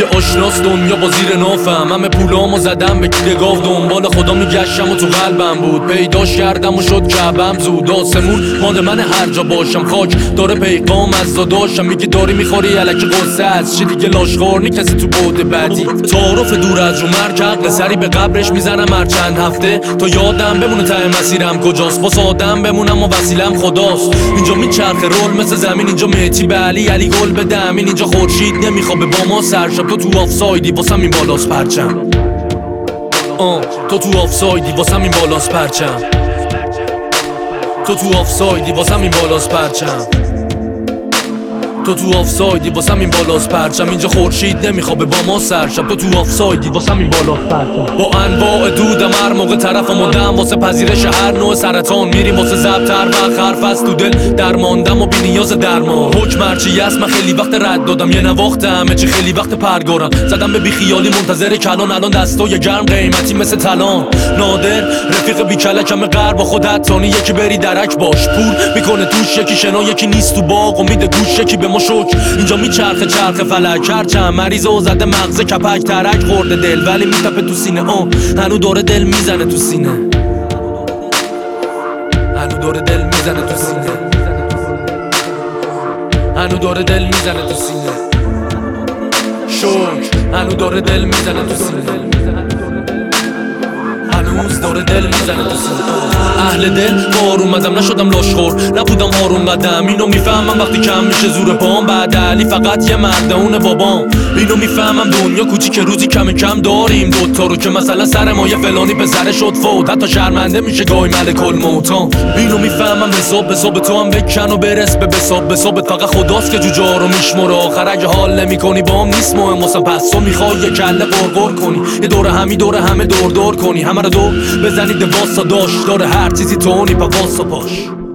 آشناس دنیا با زیر نافم، همه پولامو زدم به کیره گاو، دنبال خدا میگشتم و تو قلبم بود، پیداش کردم و شد کعبم زود. آسمون مال من هر جا باشم، خاک داره پیغام از داداشم، میگه داری میخوری الکی قصه از چی دیگه، لاشخور نی کسی تو بود بعدی. تعارف دور از رو مرگ، عقل سری به قبرش میزنم هر چند هفته تا یادم بمونه ته مسیرم کجاست، واسه آدم بمونم و وسیلم خداست. اینجا میچرخه رول مثل زمین، اینجا مهدی به علی گل بدمین، اینجا خورشید نمیخوابه با ما سرشب، تو آفسایدی واسم این بالاست پرچم، تو آفسایدی واسم این بالاست پرچم، تو آفسایدی واسم این بالاست پرچم، تو آفسایدی واسم این بالاست پرچم، اینجا خورشید نمیخوابه با ما سرشب، تو آفسایدی واسم این بالاست پرچم. با انواع دودم هر موقع طرفم مدام، واسه پذیرش هر نوع سرطان میریم، واسه ضبط هر وقت حرف از تو دل درماندم و بی نیاز درمان. حکم هرچی هست من خیلی وقت رد دادم، یه نواختم چه خیلی وقت پرگارم، زدم به بیخیالی منتظر کلان، الان دستای گرم قیمتی مثل طلان. نادر رفیق بی کلکم غرب با خودت تانی، یکی بری درک باش پول میکنه توش، یکی شنا یکی نیست تو باغ امید گوش، یکی به شک. اینجا میچرخه چرخ فلک، هرچند مریض و زده مغز کپک، ترک خورده دل ولی میتپه تو سینه، هنو داره دل میزنه تو سینه، هنو داره دل میزنه تو سینه، هنو داره دل میزنه تو سینه، شک هنو داره دل میزنه تو سینه، هنوز داره دل میزنه تو سینه. اهل دل بار اومدم نشدم لاشخور، نبودم آروم قدم، اینو میفهمم وقتی کم میشه زور پام، بعد علی فقط یه مردونه بابام. اینو میفهمم دنیا کوچیک روزی کم کم داریم دوتا رو، که مثلا سر ما یه فلانی به سر شد فوت، حتی شرمنده میشه گاهی ملک الموتان. اینو میفهمم حساب تو هم بکن و برس به حسابت، فقط خداست که جوجا رو میشمره، آخر اگه حال نمیکنی بام نیست مهم واسم، پس تو میخوای یه کله قرقر کنی، یه دور همه دور کنی، همه رو دور بزنید واسا داش داره هر چیزی تونی پا واسا پاش.